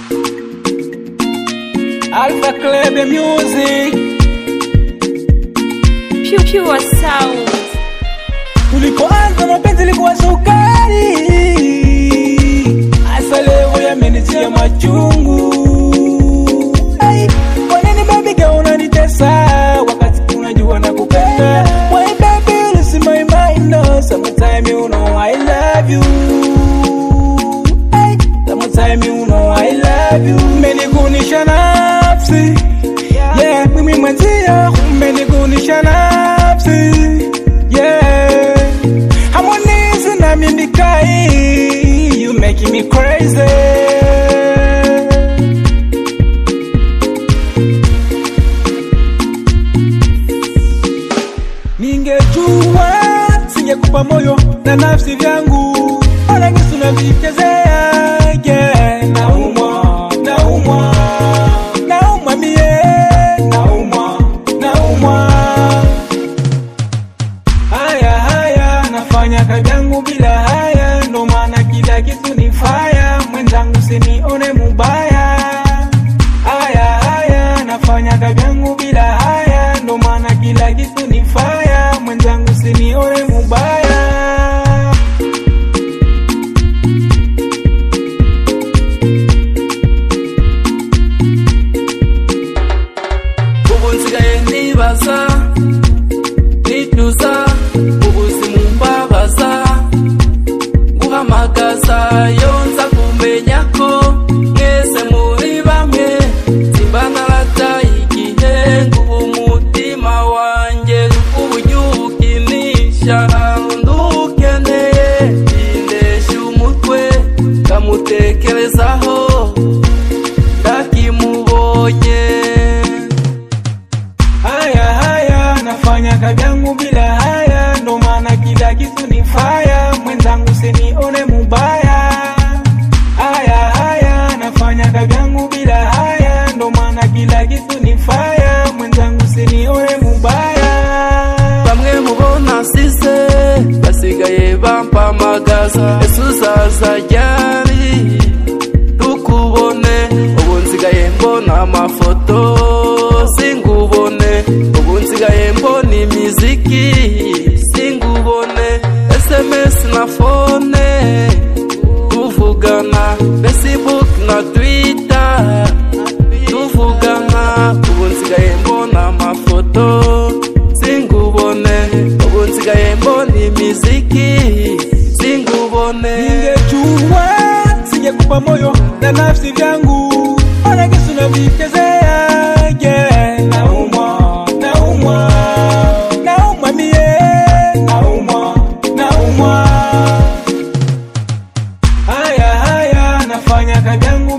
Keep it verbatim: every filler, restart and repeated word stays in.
Alpha Club Music, Pure Pure Sound. Tulipoanza mapenzi ilikuwa sukari, hasa leo yamenitia machungu. Hey, kwa nini baby girl unanitesa wakati unajua nakupenda? Why baby you lose my mind? No, sometimes you know I love you. Hey, sometimes you know I love you. Umenigunisha nafsi, yeah, mimi mwenzio. Umenigunisha nafsi, yeah. Harmonize na mimikai, you making me crazy. Ningejua singekupa moyo na nafsi vyangu, ona kisu na vichezea, yeah. Naumwa, naumwa, naumwa mie, naumwa, naumwa. Haya haya nafanya kazi yangu bila haya, ndo maana kila kitu ni fire, mwenzangu usinione mubaya. Haya haya nafanya kazi yangu bila haya, ndo maana kila kitu ni fire, mwenzangu usinione mubaya. Ubunsigaye nibaza nituza ubuzima mbabaza, guhamagaza yonza kumenya ko mwese muri bamwe, simba narataye igihe ngo umutima wanjye ubunyukinisha ndukeneye, indesha umutwe kamutekerezaho ndakimubonye. Haya haya nafanya kazi yangu bila haya, ndo maana kila kitu ni fire, mwenzangu usinione mubaya. Haya haya nafanya kazi yangu bila haya, ndo maana kila kitu ni fire, mwenzangu usinione mubaya. Bamwe mubona sise basigaye bampamagaza, ese uzaza ryari tukubone? Ubu nsigaye mbona amafoto singubone, ubu nsigaye mbona imiziki singubone, S M S na phone tuvugana, Facebook na Twitter tuvugana. Ubu nsigaye mbona amafoto singubone, ubu nsigaye mbona imiziki singubone. Ningejua singekupa moyo na nafsi vyangu, ona kisu na vichezea, yeah. Naumwa, naumwa, naumwa mie, naumwa, naumwa. Haya haya nafanya kazi yangu